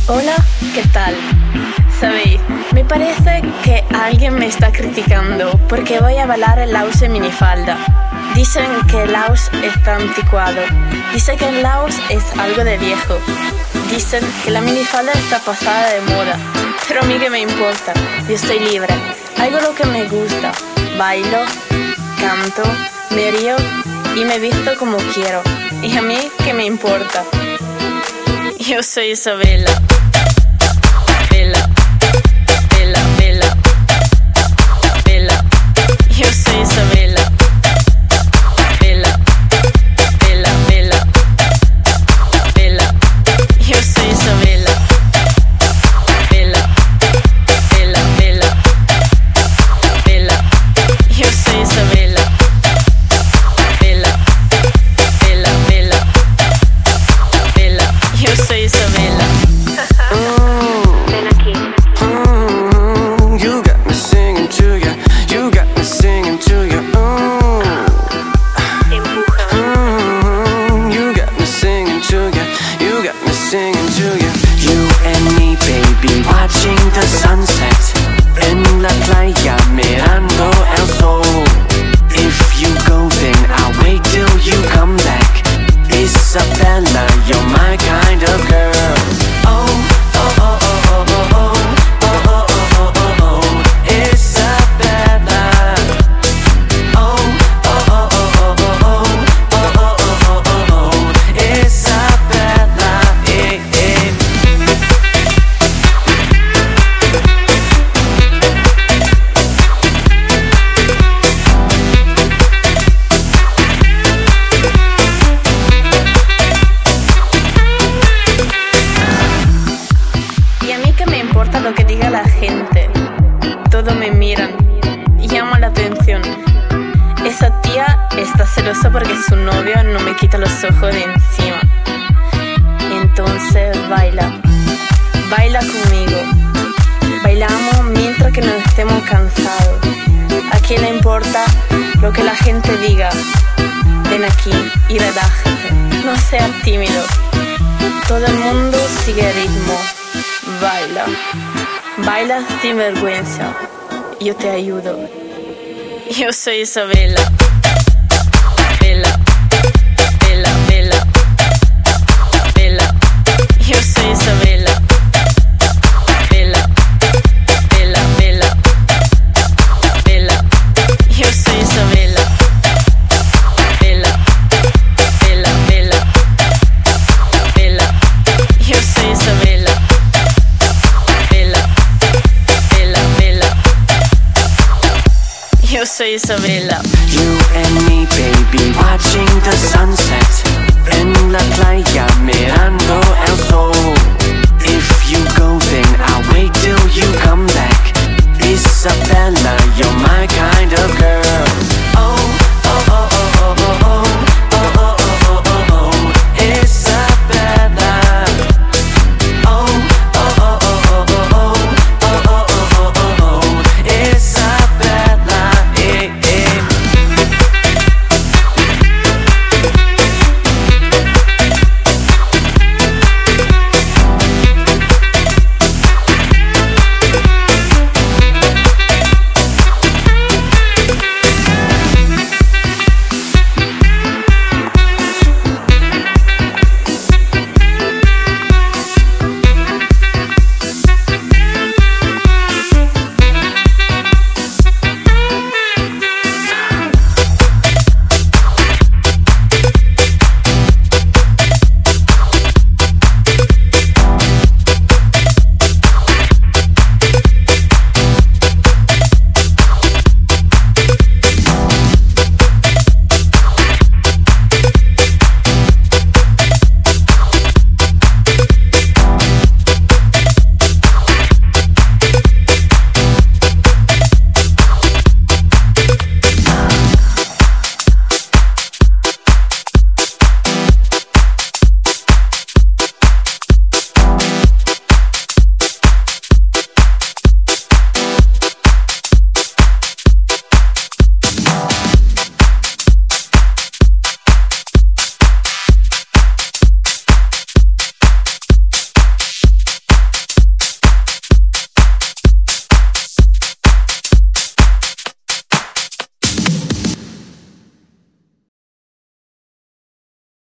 Hola, ¿qué tal? Sabéis, me parece que alguien me está criticando porque voy a bailar el Laos en minifalda. Dicen que el Laos está anticuado. Dicen que el Laos es algo de viejo. Dicen que la minifalda está pasada de moda. Pero a mí qué me importa, yo estoy libre. Hago lo que me gusta. Bailo, canto, me río y me visto como quiero. Y a mí qué me importa. Yo soy Isabela. Bella, bella, bella, bella. Yo soy Isabela. Bella, bella, bella, bella. Yo soy Isabela. Bella, bella, bella, bella. Yo soy Isabela. Bella, bella, bella, bella. Yo soy Isabela. Ven aquí. You got me singing to you. You got me singing to you. Empuja. You got me singing to you. You got me singing to you. You and me, baby, watching the sunset en la playa, mirando el sol. If you go, then I'll wait till you come back. Isabella, you're my kind of girl. Oh, oh, oh, oh, oh, oh, oh, oh, oh, oh, oh, Isabella. Oh, oh, oh, oh, oh, oh, oh, oh, oh, oh, Isabella. Eh, eh. Y a mí qué me importa lo que diga la gente. Todos me miran y llaman la atención. Esa tía está celosa porque su novio no me quita los ojos de encima. Entonces baila, baila conmigo. Bailamos mientras que no estemos cansados. ¿A quién le importa lo que la gente diga? Ven aquí y relájate, no seas tímido. Todo el mundo sigue el ritmo. Baila, baila sin vergüenza. Yo te ayudo. Yo soy Isabela. Bella, bella, bella, bella. Yo soy Isabela. Bella, bella, bella, bella. Yo soy Isabela. Bella, bella, bella, bella. Yo soy Isabela. Bella, bella, bella. Yo soy Isabela. You and me, baby, watching the sunset en la playa, mirando el sol.